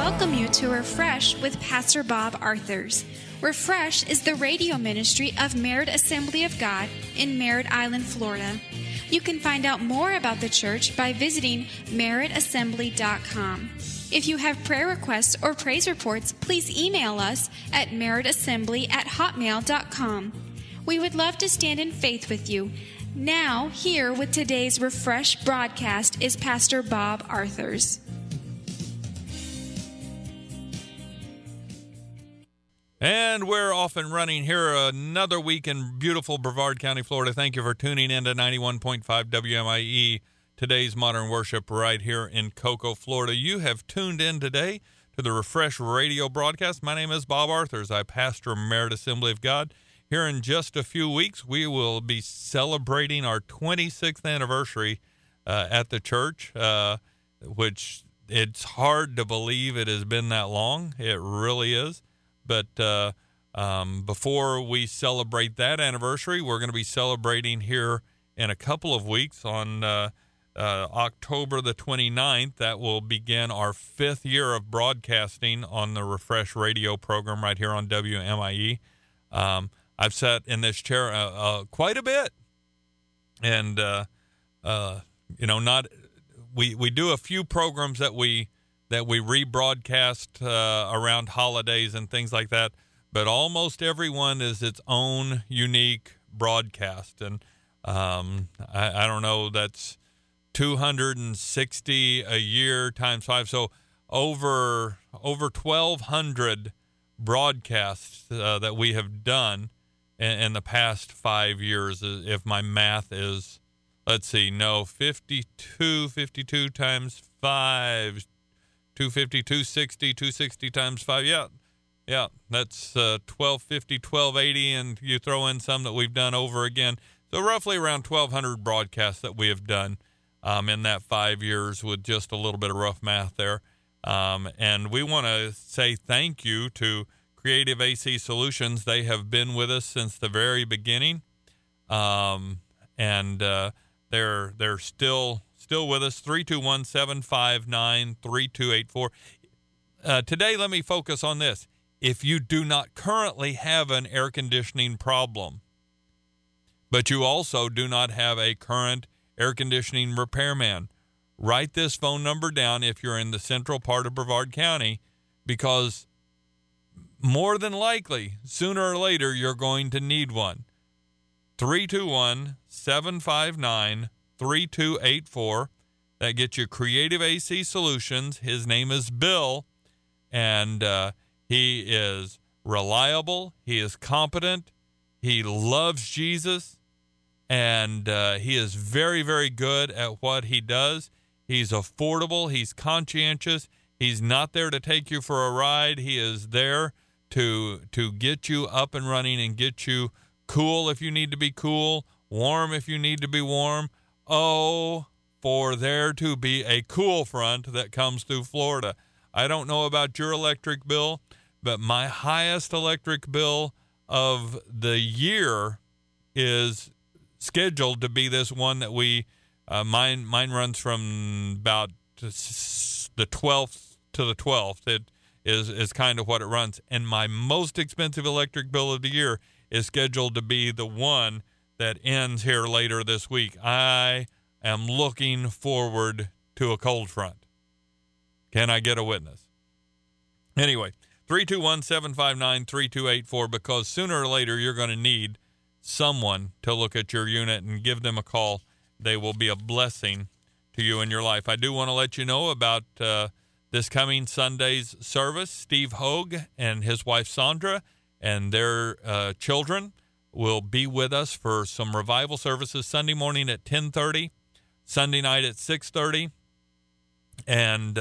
welcome you to Refresh with Pastor Bob Arthurs. Refresh is the radio ministry of Merritt Assembly of God in Merritt Island, Florida. You can find out more about the church by visiting merrittassembly.com. If you have prayer requests or praise reports, please email us at merrittassembly@hotmail.com. We would love to stand in faith with you. Now, here with today's Refresh broadcast is Pastor Bob Arthurs. And we're off and running here another week in beautiful Brevard County, Florida. Thank you for tuning in to 91.5 WMIE, today's Modern Worship right here in Cocoa, Florida. You have tuned in today to the Refresh radio broadcast. My name is Bob Arthurs. I pastor Merritt Assembly of God. Here in just a few weeks, we will be celebrating our 26th anniversary at the church, which it's hard to believe it has been that long. It really is. But before we celebrate that anniversary, we're going to be celebrating here in a couple of weeks on October the 29th. That will begin our 5th year of broadcasting on the Refresh radio program right here on WMIE. I've sat in this chair quite a bit, and we do a few programs that we rebroadcast around holidays and things like that, but almost everyone is its own unique broadcast. And I don't know, that's 260 a year times 5, so over 1,200 broadcasts that we have done in the past 5 years, if my math is, 52 times 5, 250, 260, 260 times 5. Yeah, that's 1,250, 1,280, and you throw in some that we've done over again. So roughly around 1,200 broadcasts that we have done in that 5 years, with just a little bit of rough math there. And we want to say thank you to Creative AC Solutions. They have been with us since the very beginning, and they're still with us. 321-759-3284. Today, let me focus on this. If you do not currently have an air conditioning problem, but you also do not have a current air conditioning repairman, write this phone number down if you're in the central part of Brevard County, because more than likely, sooner or later, you're going to need one. 321-759-3284. That gets you Creative AC Solutions. His name is Bill, and he is reliable. He is competent. He loves Jesus, and he is very, very good at what he does. He's affordable. He's conscientious. He's not there to take you for a ride. He is there to get you up and running and get you cool if you need to be cool, warm if you need to be warm. Oh, for there to be a cool front that comes through Florida. I don't know about your electric bill, but my highest electric bill of the year is scheduled to be this one that we mine runs from about the 12th to the 12th. It is kind of what it runs. And my most expensive electric bill of the year is scheduled to be the one that ends here later this week. I am looking forward to a cold front. Can I get a witness? Anyway, 321-759-3284, because sooner or later you're going to need someone to look at your unit and give them a call. They will be a blessing to you in your life. I do want to let you know about this coming Sunday's service. Steve Hogue and his wife Sandra and their children will be with us for some revival services Sunday morning at 10:30, Sunday night at 6:30. And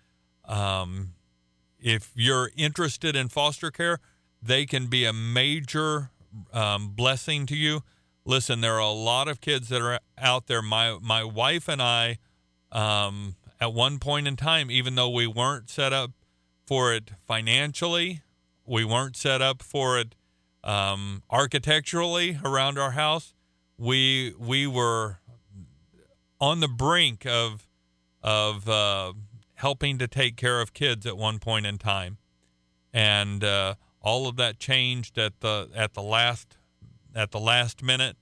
if you're interested in foster care, they can be a major blessing to you. Listen, there are a lot of kids that are out there. My wife and I, at one point in time, even though we weren't set up for it financially, we weren't set up for it architecturally around our house, we were on the brink of helping to take care of kids at one point in time, and all of that changed at the last minute.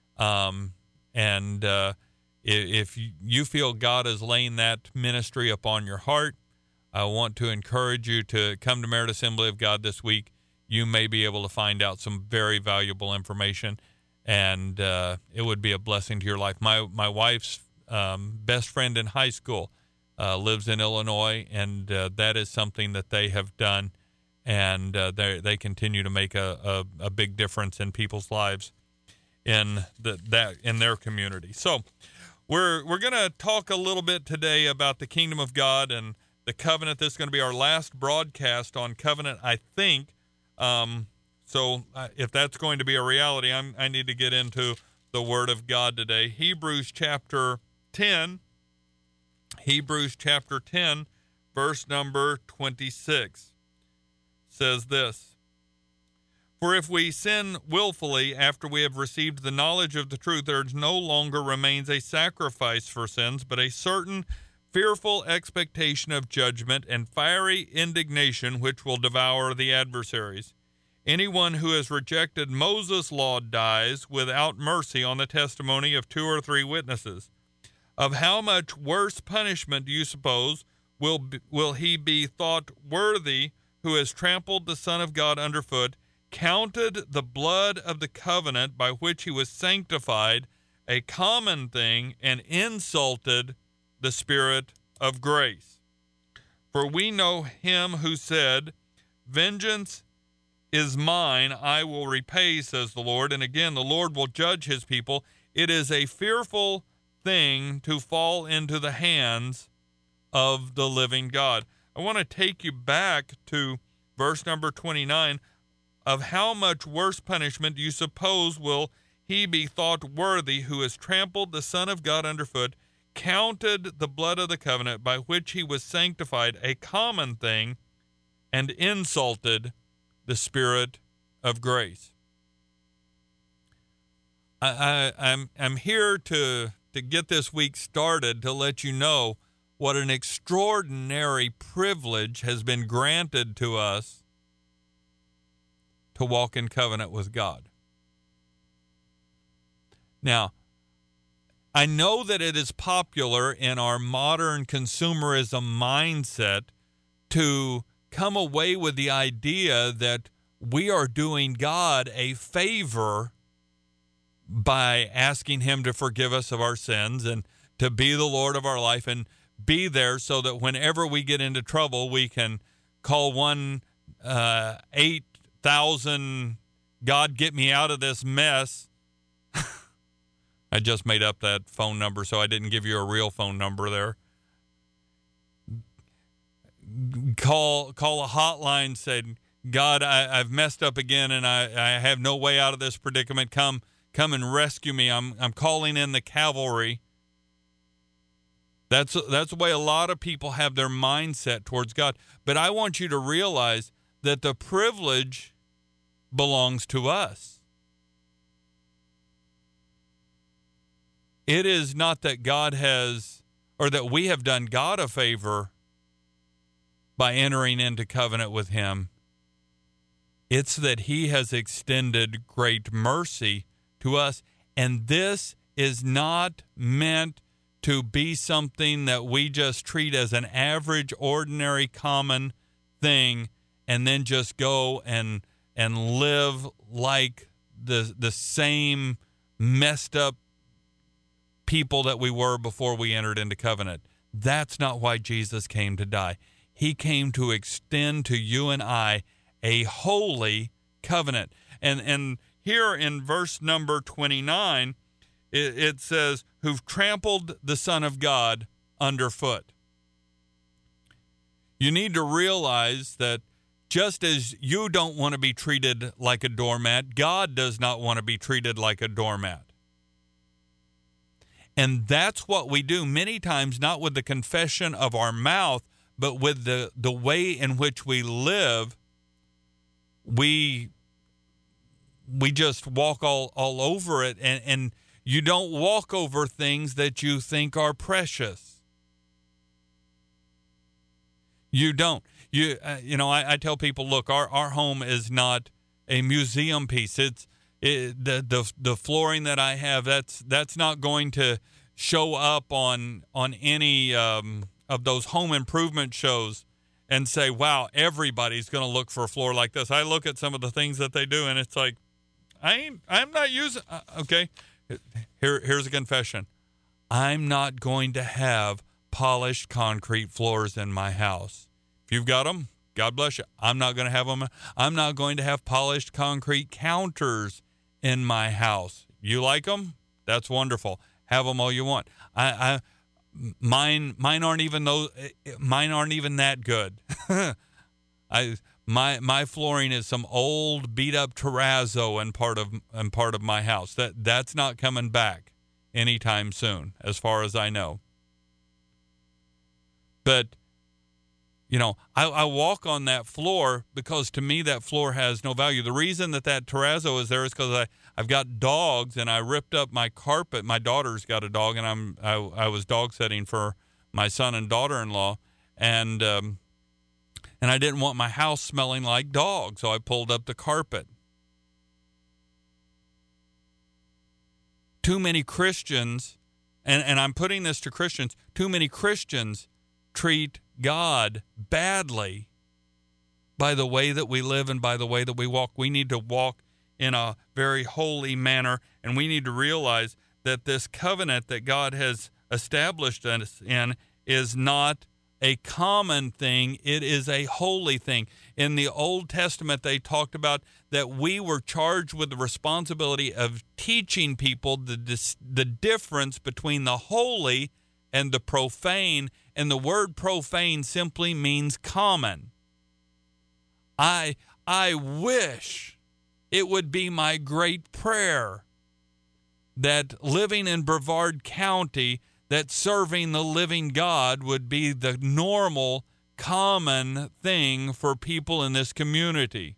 If you feel God is laying that ministry upon your heart, I want to encourage you to come to Merit Assembly of God this week. You may be able to find out some very valuable information, and it would be a blessing to your life. My wife's best friend in high school lives in Illinois, and that is something that they have done, and they continue to make a big difference in people's lives in their community. So we're going to talk a little bit today about the kingdom of God and the covenant. This is going to be our last broadcast on covenant, I think. So if that's going to be a reality, I need to get into the Word of God today. Hebrews chapter 10, verse number 26 says this: "For if we sin willfully after we have received the knowledge of the truth, there no longer remains a sacrifice for sins, but a certain fearful expectation of judgment and fiery indignation which will devour the adversaries. Anyone who has rejected Moses' law dies without mercy on the testimony of 2 or 3 witnesses. Of how much worse punishment do you suppose will he be thought worthy who has trampled the Son of God underfoot, counted the blood of the covenant by which he was sanctified a common thing, and insulted the Spirit of grace? For we know him who said, 'Vengeance is mine, I will repay, says the Lord.' And again, the Lord will judge his people. It is a fearful thing to fall into the hands of the living God." I want to take you back to verse number 29. "Of how much worse punishment do you suppose will he be thought worthy who has trampled the Son of God underfoot, counted the blood of the covenant by which he was sanctified a common thing, and insulted the Spirit of grace?" I'm here to get this week started to let you know what an extraordinary privilege has been granted to us to walk in covenant with God. Now, I know that it is popular in our modern consumerism mindset to come away with the idea that we are doing God a favor by asking him to forgive us of our sins and to be the Lord of our life and be there so that whenever we get into trouble, we can call 1-800 God, get me out of this mess. I just made up that phone number, so I didn't give you a real phone number there. Call a hotline, said, "God, I've messed up again, and I have no way out of this predicament. Come and rescue me. I'm calling in the cavalry." That's the way a lot of people have their mindset towards God. But I want you to realize that the privilege belongs to us. It is not that God has, or that we have done God a favor by entering into covenant with him. It's that he has extended great mercy to us. And this is not meant to be something that we just treat as an average, ordinary, common thing and then just go and live like the same messed up people that we were before we entered into covenant. That's not why Jesus came to die. He came to extend to you and I a holy covenant. And here in verse number 29, it says, "Who've trampled the Son of God underfoot." You need to realize that just as you don't want to be treated like a doormat, God does not want to be treated like a doormat. And that's what we do many times, not with the confession of our mouth, but with the way in which we live. We just walk all over it, and you don't walk over things that you think are precious. You don't. I tell people, look, our home is not a museum piece. The flooring that I have, that's not going to show up on any of those home improvement shows and say, wow, everybody's going to look for a floor like this. I look at some of the things that they do, and it's like, I'm not using. Okay, here's a confession. I'm not going to have polished concrete floors in my house. If you've got them, God bless you. I'm not going to have them. I'm not going to have polished concrete counters in my house. You like them? That's wonderful. Have them all you want. Mine aren't even those. Mine aren't even that good. My flooring is some old beat up terrazzo in part of my house. That's not coming back anytime soon, as far as I know. But I walk on that floor because to me that floor has no value. The reason that terrazzo is there is because I've got dogs and I ripped up my carpet. My daughter's got a dog, and I was dog sitting for my son and daughter-in-law, and I didn't want my house smelling like dogs, so I pulled up the carpet. Too many Christians, and I'm putting this to Christians, too many Christians treat God badly by the way that we live and by the way that we walk. We need to walk in a very holy manner, and we need to realize that this covenant that God has established us in is not a common thing. It is a holy thing. In the Old Testament, they talked about that we were charged with the responsibility of teaching people the difference between the holy and the profane, and the word profane simply means common. I wish it would be my great prayer that living in Brevard County, that serving the living God would be the normal, common thing for people in this community.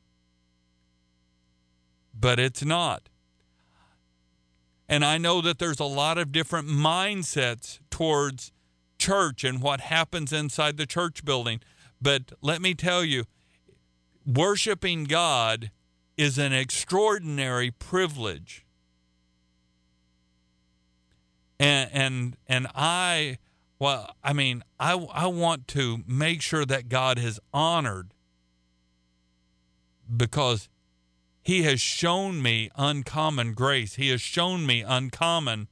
But it's not. And I know that there's a lot of different mindsets towards church and what happens inside the church building. But let me tell you, worshiping God is an extraordinary privilege. And I want to make sure that God is honored because He has shown me uncommon grace. He has shown me uncommon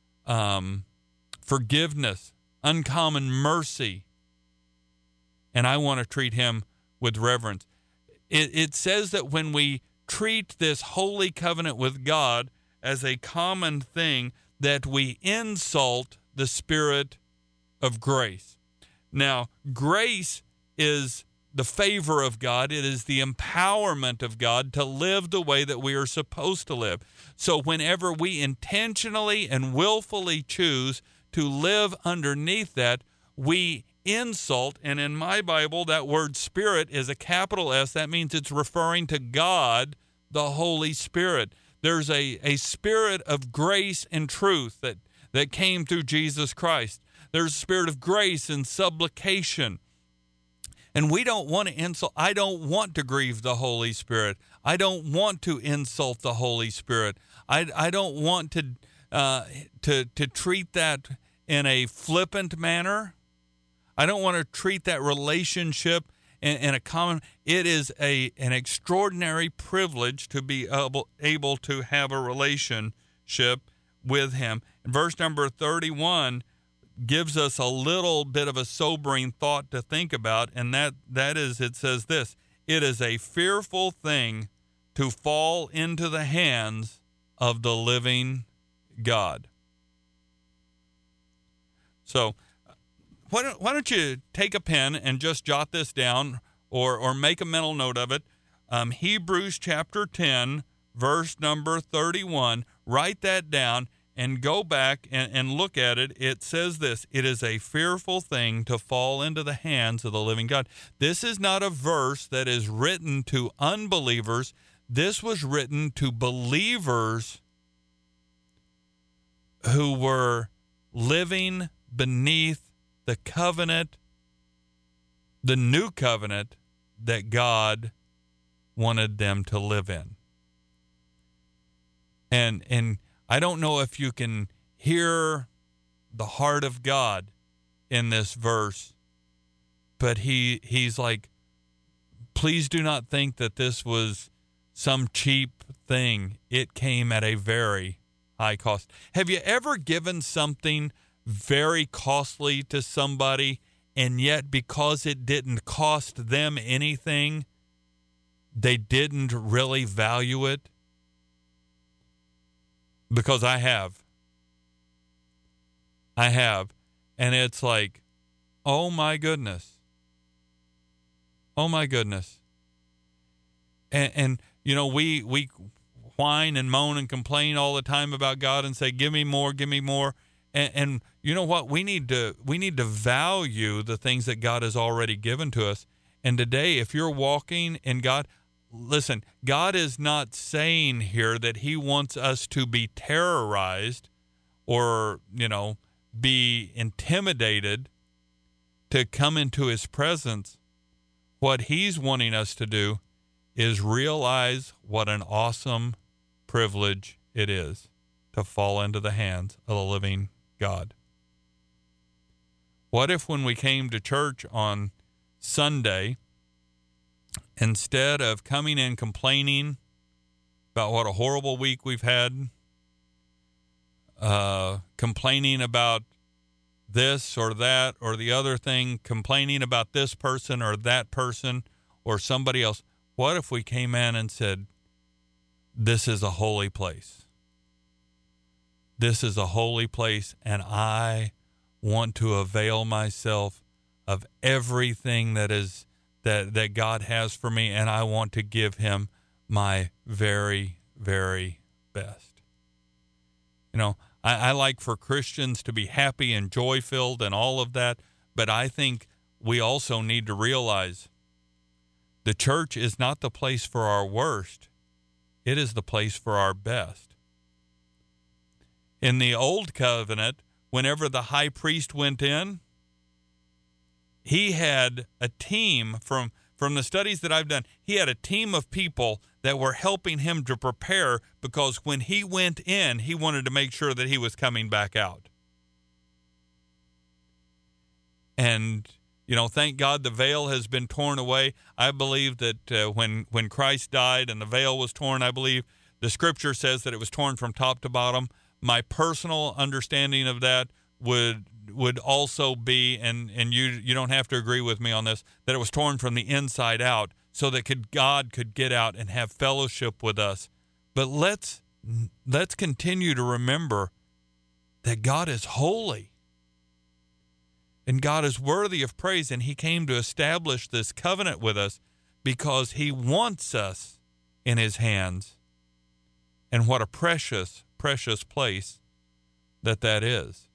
forgiveness, uncommon mercy. And I want to treat Him with reverence. It says that when we treat this holy covenant with God as a common thing, that we insult the Spirit of grace. Now, grace is the favor of God. It is the empowerment of God to live the way that we are supposed to live. So whenever we intentionally and willfully choose to live underneath that, we insult, and in my Bible, that word Spirit is a capital S. That means it's referring to God, the Holy Spirit. There's a spirit of grace and truth that came through Jesus Christ. There's a spirit of grace and supplication. And we don't want to insult. I don't want to grieve the Holy Spirit. I don't want to insult the Holy Spirit. I don't want to treat that in a flippant manner. I don't want to treat that relationship in a common. It is an extraordinary privilege to be able to have a relationship with Him. And verse number 31 gives us a little bit of a sobering thought to think about, and that is, it says this: it is a fearful thing to fall into the hands of the living God. So why don't you take a pen and just jot this down or make a mental note of it. Hebrews chapter 10, verse number 31. Write that down and go back and look at it. It says this: it is a fearful thing to fall into the hands of the living God. This is not a verse that is written to unbelievers. This was written to believers who were living beneath the covenant the new covenant that God wanted them to live in. And I don't know if you can hear the heart of God in this verse, but he's like, please do not think that this was some cheap thing. It came at a very high cost. Have you ever given something very costly to somebody, and yet because it didn't cost them anything, they didn't really value it? Because I have. And it's like, oh my goodness. Oh my goodness. And you know, we whine and moan and complain all the time about God and say, give me more, give me more. And you know what? We need to value the things that God has already given to us. And today, if you're walking in God, listen, God is not saying here that he wants us to be terrorized or, you know, be intimidated to come into his presence. What he's wanting us to do is realize what an awesome privilege it is to fall into the hands of the living God. What if when we came to church on Sunday, instead of coming in complaining about what a horrible week we've had, complaining about this or that or the other thing, complaining about this person or that person or somebody else, what if we came in and said, this is a holy place. This is a holy place, and I want to avail myself of everything that is that God has for me, and I want to give him my very, very best. You know, I like for Christians to be happy and joy-filled and all of that, but I think we also need to realize the church is not the place for our worst. It is the place for our best. In the old covenant, whenever the high priest went in, he had a team from the studies that I've done. He had a team of people that were helping him to prepare, because when he went in, he wanted to make sure that he was coming back out. And, you know, thank God the veil has been torn away. I believe that when Christ died and the veil was torn, I believe the scripture says that it was torn from top to bottom. My personal understanding of that would also be, and you don't have to agree with me on this, that it was torn from the inside out so that God could get out and have fellowship with us. But let's continue to remember that God is holy and God is worthy of praise, and he came to establish this covenant with us because he wants us in his hands. And what a precious, precious place that is.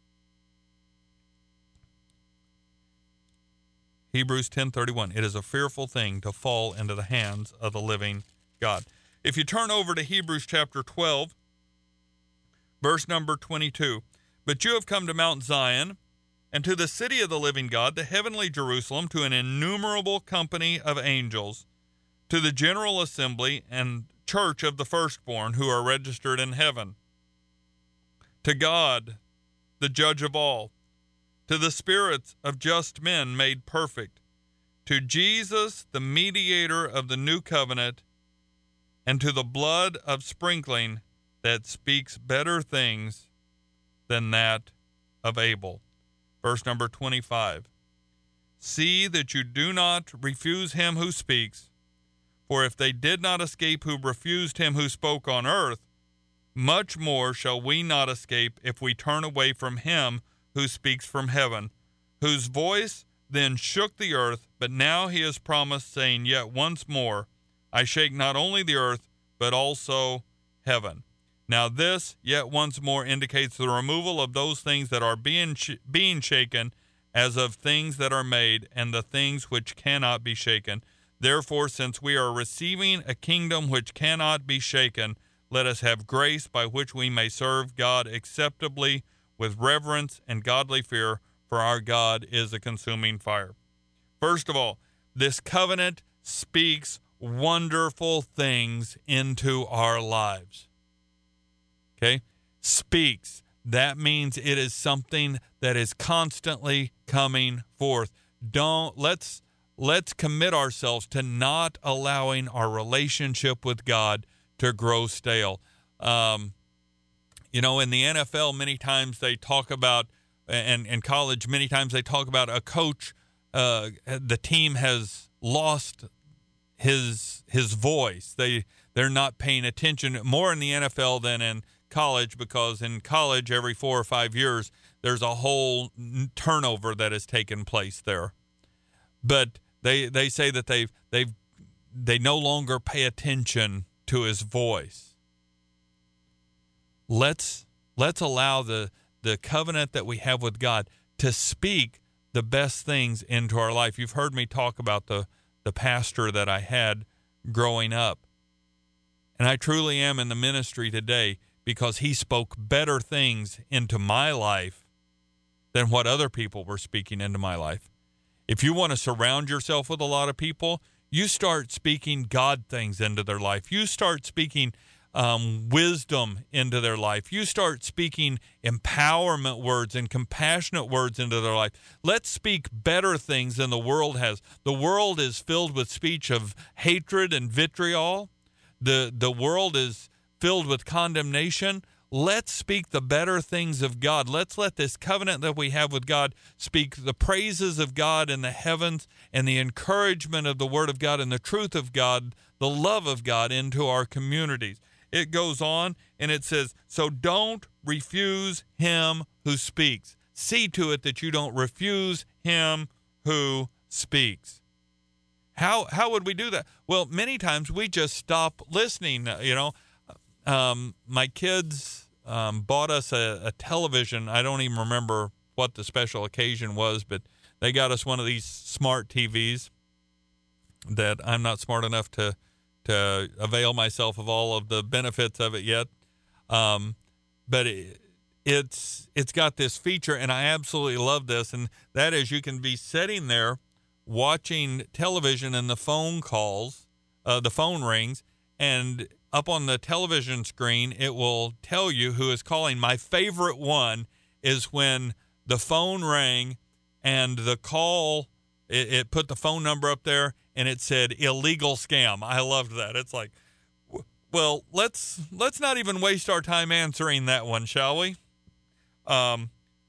Hebrews 10:31. It is a fearful thing to fall into the hands of the living God. If you turn over to Hebrews chapter 12, verse number 22. But you have come to Mount Zion, and to the city of the living God, the heavenly Jerusalem, to an innumerable company of angels, to the general assembly and church of the firstborn who are registered in heaven, to God, the judge of all, to the spirits of just men made perfect, to Jesus, the mediator of the new covenant, and to the blood of sprinkling that speaks better things than that of Abel. Verse number 25. See that you do not refuse him who speaks, for if they did not escape who refused him who spoke on earth, much more shall we not escape if we turn away from him who speaks from heaven, whose voice then shook the earth, but now he has promised, saying, yet once more I shake not only the earth, but also heaven. Now this, yet once more, indicates the removal of those things that are being shaken, as of things that are made, and the things which cannot be shaken. Therefore, since we are receiving a kingdom which cannot be shaken, let us have grace by which we may serve God acceptably with reverence and godly fear, for our God is a consuming fire. First of all, this covenant speaks wonderful things into our lives. Okay? Speaks. That means it is something that is constantly coming forth. Let's commit ourselves to not allowing our relationship with God to grow stale. You know, in the NFL, many times they talk about, and in college, many times they talk about a coach, the team has lost his voice. They're not paying attention more in the NFL than in college, because in college every 4 or 5 years there's a whole turnover that has taken place there. But they say that they no longer pay attention to his voice. Let's allow the covenant that we have with God to speak the best things into our life. You've heard me talk about the pastor that I had growing up. And I truly am in the ministry today because he spoke better things into my life than what other people were speaking into my life. If you want to surround yourself with a lot of people, you start speaking God things into their life. You start speaking wisdom into their life. You start speaking empowerment words and compassionate words into their life. Let's speak better things than the world has. The world is filled with speech of hatred and vitriol. The world is filled with condemnation. Let's speak the better things of God. Let's let this covenant that we have with God speak the praises of God in the heavens and the encouragement of the Word of God and the truth of God, the love of God into our communities. It goes on and it says, so don't refuse him who speaks. See to it that you don't refuse him who speaks. How would we do that? Well, many times we just stop listening. My kids bought us a television. I don't even remember what the special occasion was, but they got us one of these smart TVs that I'm not smart enough to avail myself of all of the benefits of it yet. But it's got this feature, and I absolutely love this, and that is you can be sitting there watching television and the phone rings, and up on the television screen, it will tell you who is calling. My favorite one is when the phone rang and the call, it put the phone number up there and it said illegal scam. I loved that. It's like, well, let's not even waste our time answering that one, shall we? I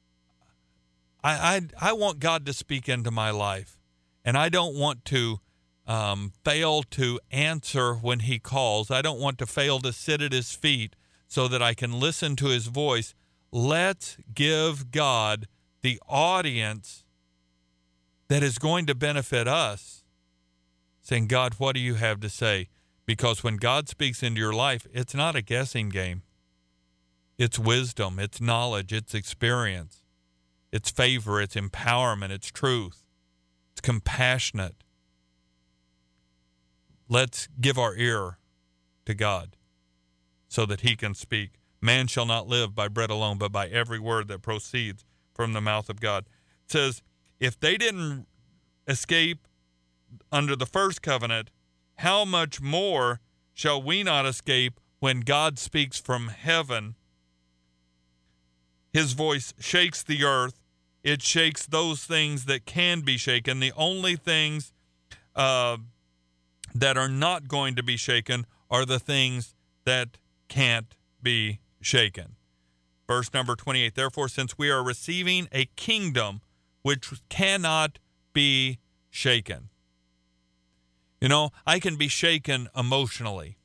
want God to speak into my life, and I don't want to fail to answer when he calls. I don't want to fail to sit at his feet so that I can listen to his voice. Let's give God the audience that is going to benefit us, saying, God, what do you have to say? Because when God speaks into your life, it's not a guessing game. It's wisdom, it's knowledge, it's experience, it's favor, it's empowerment, it's truth, it's compassionate. Let's give our ear to God so that he can speak. Man shall not live by bread alone, but by every word that proceeds from the mouth of God. It says, if they didn't escape under the first covenant, how much more shall we not escape when God speaks from heaven? His voice shakes the earth. It shakes those things that can be shaken. The only things that are not going to be shaken are the things that can't be shaken. Verse number 28, therefore, since we are receiving a kingdom which cannot be shaken. You know, I can be shaken emotionally.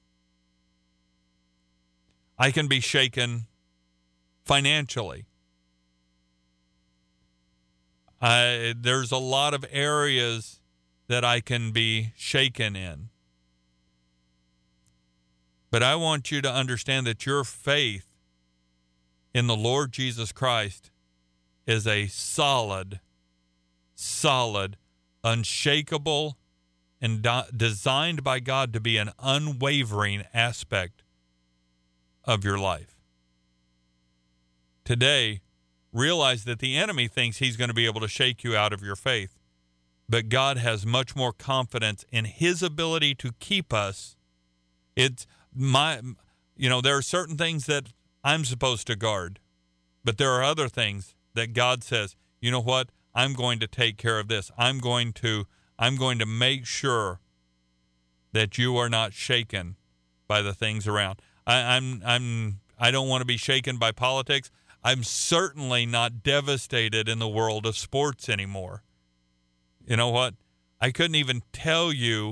I can be shaken financially. There's a lot of areas that I can be shaken in. But I want you to understand that your faith in the Lord Jesus Christ is a solid, unshakable, and designed by God to be an unwavering aspect of your life. Today, realize that the enemy thinks he's going to be able to shake you out of your faith. but God has much more confidence in his ability to keep us. It's there are certain things that I'm supposed to guard, but there are other things that God says, you know what? I'm going to take care of this. I'm going to make sure that you are not shaken by the things around. I don't want to be shaken by politics. I'm certainly not devastated in the world of sports anymore. You know what? I couldn't even tell you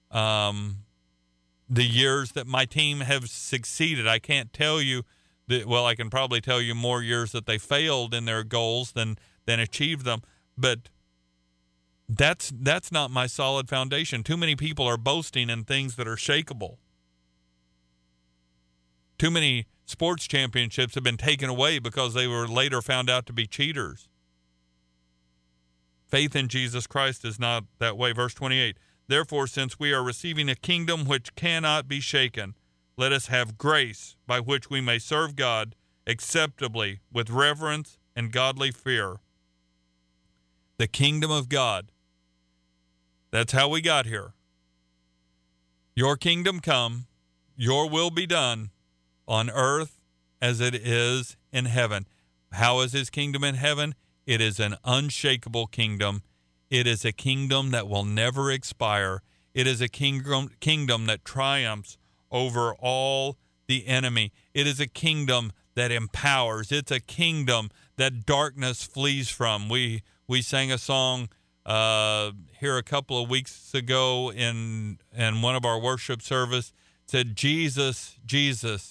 the years that my team have succeeded. I can't tell you that. Well, I can probably tell you more years that they failed in their goals than achieved them. But that's not my solid foundation. Too many people are boasting in things that are shakeable. Too many sports championships have been taken away because they were later found out to be cheaters. Faith in Jesus Christ is not that way. Verse 28, therefore, since we are receiving a kingdom which cannot be shaken, let us have grace by which we may serve God acceptably with reverence and godly fear. The kingdom of God. That's how we got here. Your kingdom come, your will be done on earth as it is in heaven. How is his kingdom in heaven? It is an unshakable kingdom. It is a kingdom that will never expire. It is a kingdom that triumphs over all the enemy. It is a kingdom that empowers. It's a kingdom that darkness flees from. We sang a song here a couple of weeks ago in one of our worship service. It said, Jesus, Jesus,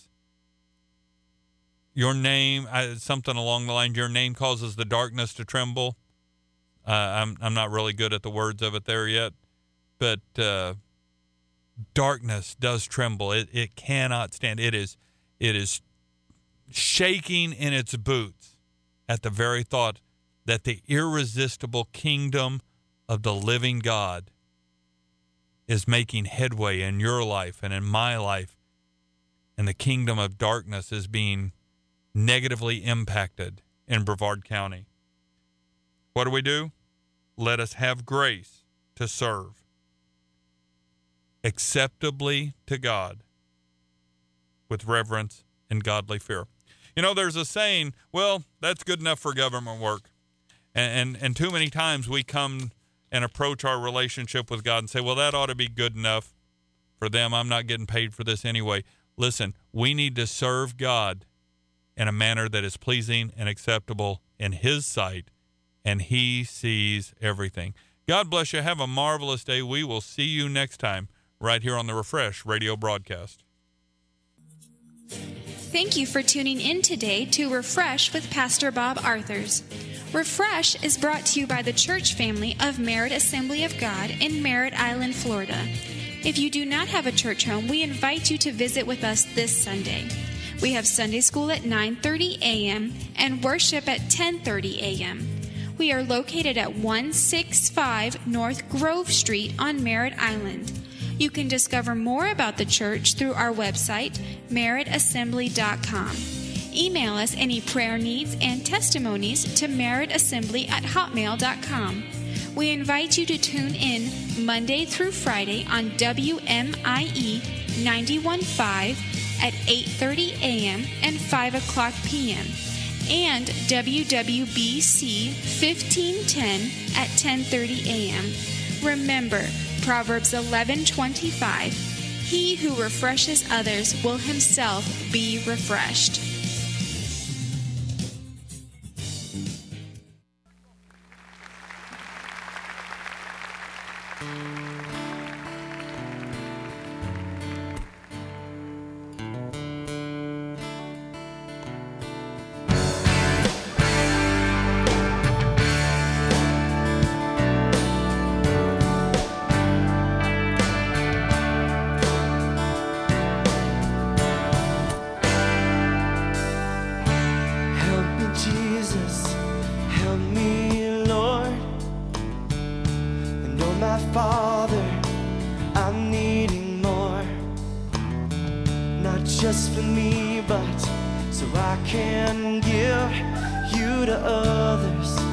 your name, something along the line, your name causes the darkness to tremble. I'm not really good at the words of it there yet, but darkness does tremble. It cannot stand. It is shaking in its boots at the very thought that the irresistible kingdom of the living God is making headway in your life and in my life, and the kingdom of darkness is being negatively impacted in Brevard County. What do? Let us have grace to serve acceptably to God with reverence and godly fear. You know, there's a saying, well, that's good enough for government work. And too many times we come and approach our relationship with God and say, well, that ought to be good enough for them. I'm not getting paid for this anyway. Listen, we need to serve God in a manner that is pleasing and acceptable in his sight, and he sees everything. God bless you. Have a marvelous day. We will see you next time right here on the Refresh radio broadcast. Thank you for tuning in today to Refresh with Pastor Bob Arthurs. Refresh is brought to you by the church family of Merritt Assembly of God in Merritt Island, Florida. If you do not have a church home, we invite you to visit with us this Sunday. We have Sunday school at 9:30 a.m. and worship at 10:30 a.m. We are located at 165 North Grove Street on Merritt Island. You can discover more about the church through our website, merrittassembly.com. Email us any prayer needs and testimonies to merrittassembly@hotmail.com. We invite you to tune in Monday through Friday on WMIE 91.5 at 8:30 a.m. and 5 o'clock p.m. and WWBC 1510 at 10:30 a.m. Remember, Proverbs 11:25, he who refreshes others will himself be refreshed. Just for me, but so I can give you to others.